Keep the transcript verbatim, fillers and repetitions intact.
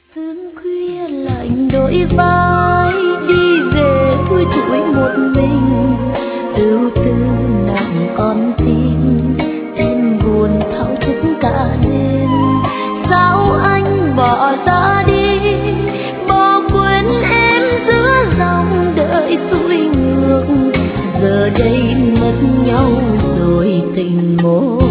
sương khuya lạnh đôi vai đi về thui thủi một mình, ưu tư nặng con tim em buồn thao thức cả đêm. Sao anh bỏ ra đi bỏ quên em giữa dòng đời xuôi ngược, giờ đây mất nhau rồi tình một